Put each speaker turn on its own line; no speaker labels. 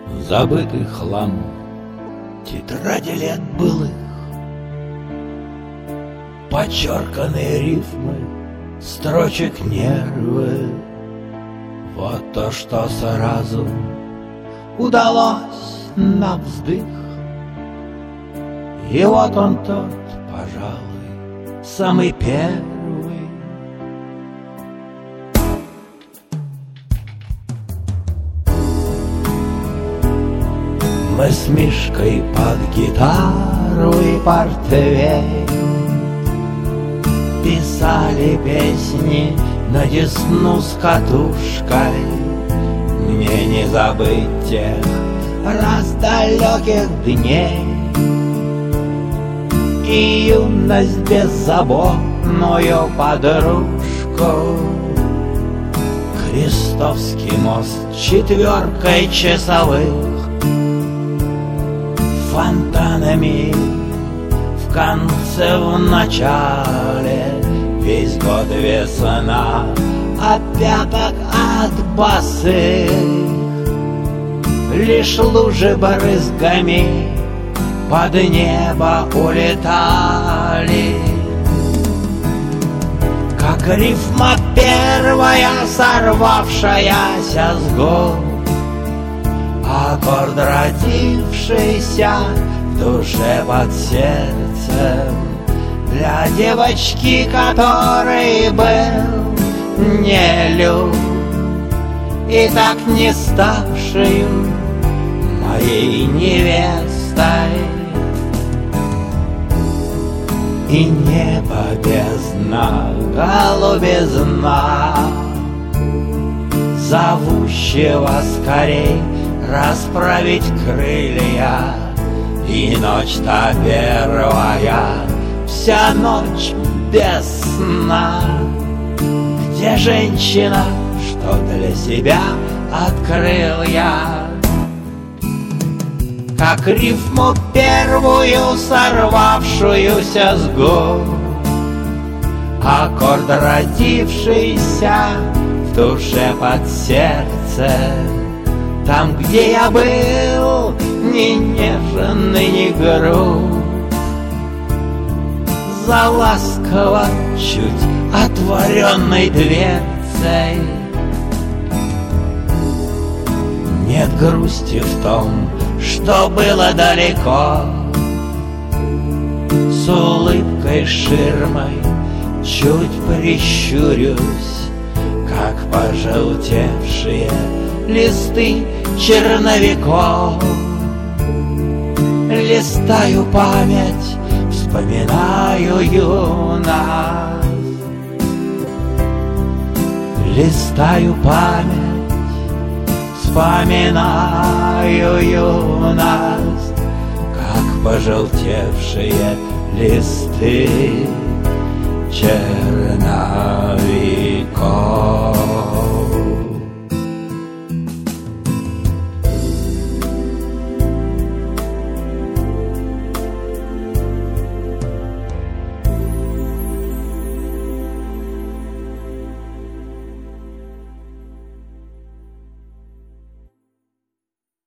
забытый хлам, тетради лет былых, подчерканные рифмы, строчек нервы. Вот то, что сразу удалось на вздых. И вот он тот, пожалуй, самый первый. Мы с Мишкой под гитару и портвейн писали песни на десну с катушкой. Мне не забыть тех раз далеких дней и юность беззаботную подружку. Крестовский мост четверкой часовых, фонтанами в конце, в начале, весь год весна от пяток, от босых. Лишь лужи брызгами под небо улетали, как рифма первая, сорвавшаяся с губ, аккорд, родившийся в душе под сердцем, для девочки, которой был нелюб, и так не ставшей моей невестой. И небо бездна, голубизна, зовущего скорей расправить крылья. И ночь-то первая, вся ночь без сна, где женщина, что для себя открыл я. Как рифму первую, сорвавшуюся с губ, аккорд, родившийся в душе под сердцем, там, где я был ни нежен и ни груб, за ласково чуть отворенной дверцей. Нет грусти в том, что было далеко, с улыбкой ширмой чуть прищурюсь, как пожелтевшие листы черновиков. Листаю память, вспоминаю юность. Листаю память, вспоминаю юность, как пожелтевшие листы черновиков.